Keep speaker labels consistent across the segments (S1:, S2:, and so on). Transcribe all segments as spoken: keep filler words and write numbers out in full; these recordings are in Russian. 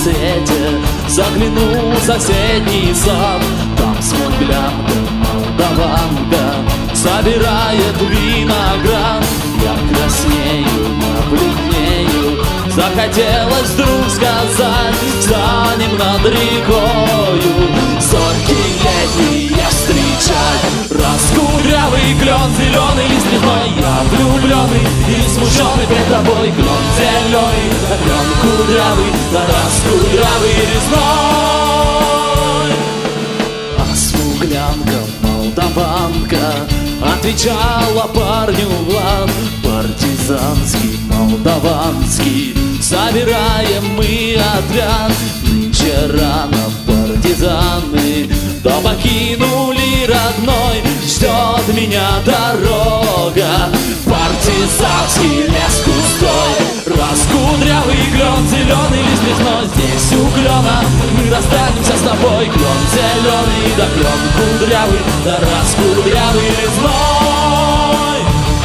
S1: рассвете заглянул в соседний сад. Там смуглянка, молдаванка собирает виноград. Я краснею, я бледнею, захотелось вдруг сказать: станем над рекою зорьки летние встречать. Раскудрявый клен, зеленый лист лесной, я влюбленный и смущенный пред тобой. Клен зеленый, клен кудрявый, да раскудрявый лесной. А смуглянка, молдаванка отвечала парню Влад: партизанский, молдаванский, собираем мы отряд. Нынче рано партизаны то покинули родной, ждет меня дорога, партизанский лес густой. Раскудрявый клен, зеленый лист лесной, здесь у клена мы расстанемся с тобой. Клен зеленый, да клен кудрявый, да раскудрявый лесной.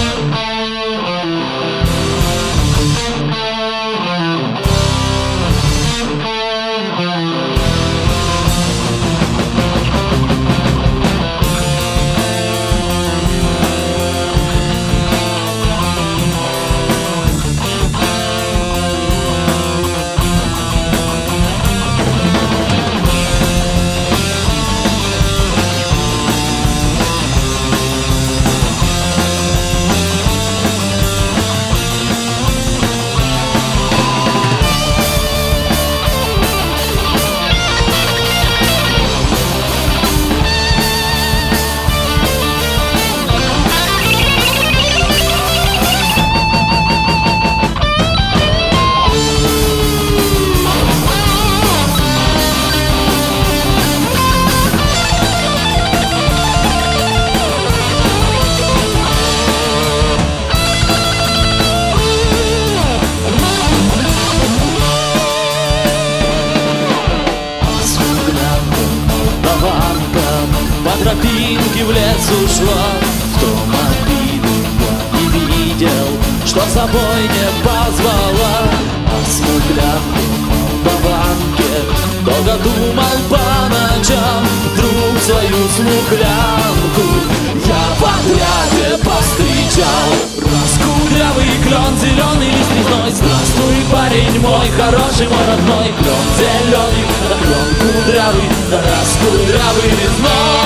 S1: По тропинке в лес ушла, в том обиду я не видел, что с собой не позвала. А смуглянку, молдаванке долго думал по ночам, вдруг свою смуглянку я в отряде повстречал. Раскудрявый клен, зеленый лист лесной, здравствуй, парень мой хороший, мой родной. Клен зеленый, да клен кудрявый, да раскудрявый лесной.